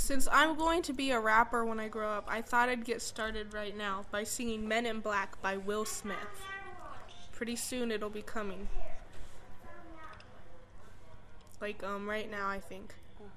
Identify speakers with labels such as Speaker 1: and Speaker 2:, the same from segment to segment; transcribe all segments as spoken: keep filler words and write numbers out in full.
Speaker 1: Since I'm going to be a rapper when I grow up, I thought I'd get started right now by singing Men in Black by Will Smith. Pretty soon it'll be coming. Like, um, right now, I think.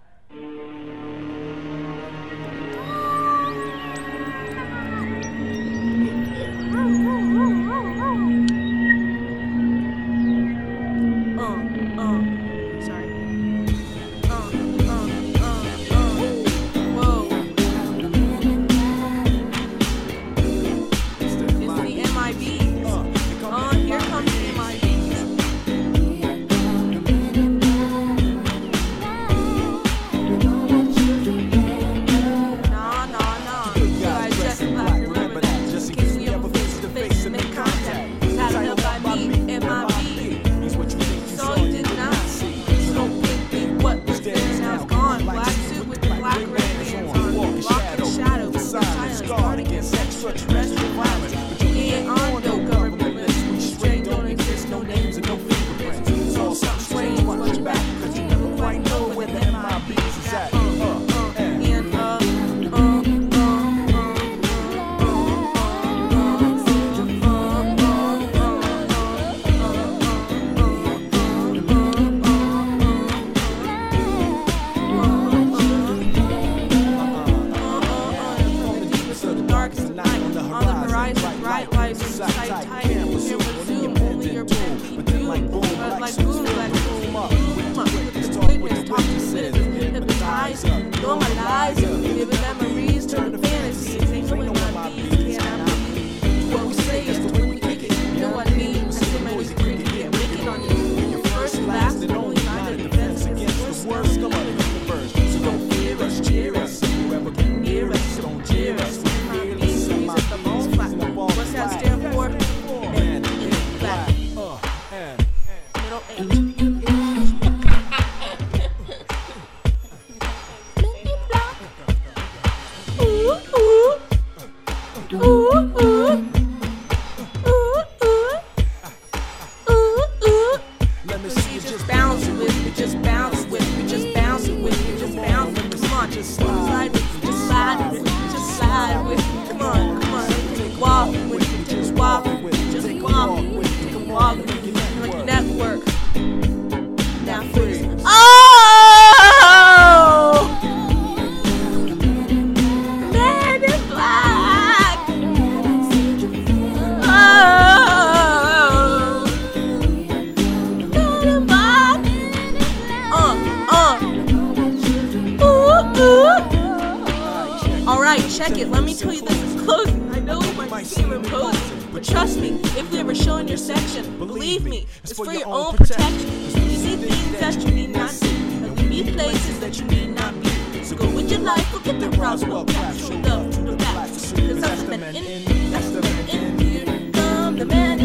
Speaker 1: Check it, let me tell you this is closing. I know it might seem imposing, but trust me, if we ever show in your section, believe me, it's for your own protection. You see things that you need not see, and we meet places that you need not be. So go with your life, look at the Roswell capsule, love to the back, cause that's the man in, that's the man in, here come the man.